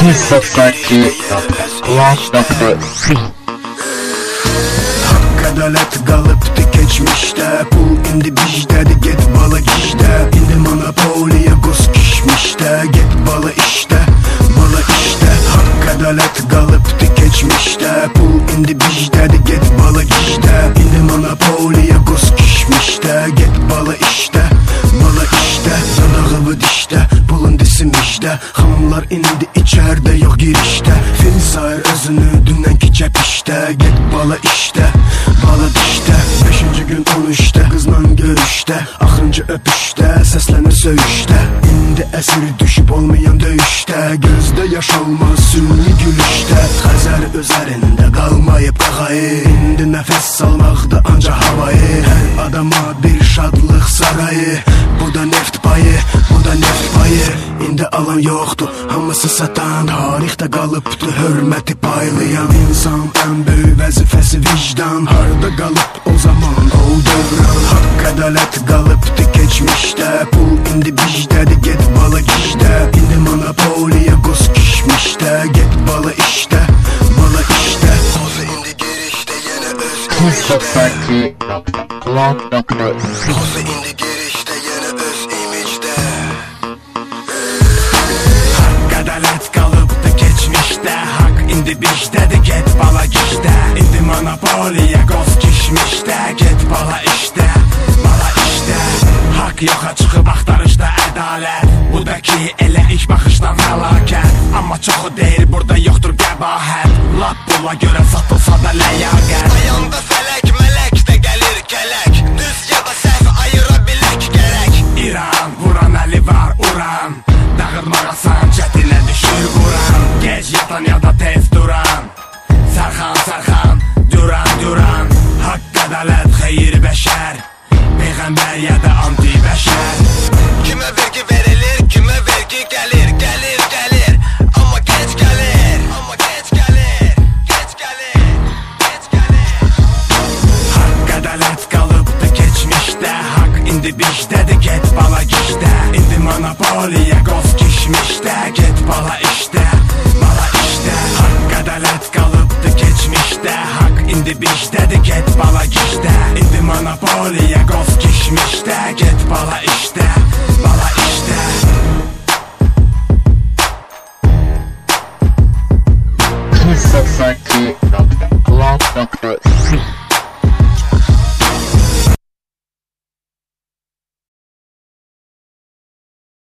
Hak adalet kalıptı geçmişte, pul indi bizdədir, get bala gişdə. İndi monopoliya qoz kişmişdə, get bala işdə, bala işdə. Hak adalet kalıptı geçmişte, pul indi bizdədir, get bala gişdə. İndi monopoliya qoz kişmişdə, get bala işdə, bala işdə. Zadağıvı dişdə, pulun disim işdə. Xanımlar indi içərdə, yox girişdə. Fil sayır özünü dünənki çəpişdə, get bala işdə, bala dişdə. 5-ci gün 13'də, qızla görüşdə, axırıncı öpüşdə, səslənir söyüşdə. İndi əsir düşüb olmayan döyüşdə, gözdə yaş olmaz sünni gülüşdə. Xəzər üzərində qalmayıb qağayı, indi nəfəs salmaqda anca havayı. Hər adama bir şadlıq sarayı, bu da neft payı, bu da neft payı. İndi alan yoxdur, hamısı satan, tarixdə qalıbdır hörməti paylayan. İnsan ən böyük vəzifəsi vicdan, harda qalıb o zaman o dövran. Hak adalet qalıbdır geçmişdə, pul indi bizdədir, get bala gişdə. İndi monopoliya qoz kişmişdə, get bala işdə, bala işdə. Qozu indi girişdə, yenə öz imicdə. Qozu indi girişdə, yenə öz imicdə. Hak adalet qalıbdır geçmişdə, hak indi bizdədir, get bala gişdə. İndi monopoliya qoz kişmişdə, get bala işdə, bala işdə. Hak yoxa çıxıb axtarışda ədalət, bu da ki elə ilk baxışdan fəlakət. Amma çoxu deyir burada yoxdur qəbahət, lap pula görə satılsa da ləyaqət. Ayanda fələk mələk də gəlir gələk, düz ya da səhv ayıra bilək gərək. İran vuran əli var uran, dağıtmaqasan çətinə düşür vuran. Gec yatan ya da tez duran, sərxan sərxan, duran duran. Haqq ədalət xeyir bəşər, peyğəmbər ya da anti-bəşər. Kimə vergi verilir, kimə vergi gəlir, gəlir, gəlir. Amma gec gəlir, amma gec gəlir, gec gəlir, gec gəlir. Haqq ədalət qalıbdır geçmişdə, haqq indi bizdədir, get bala gişdə. İndi monopoliya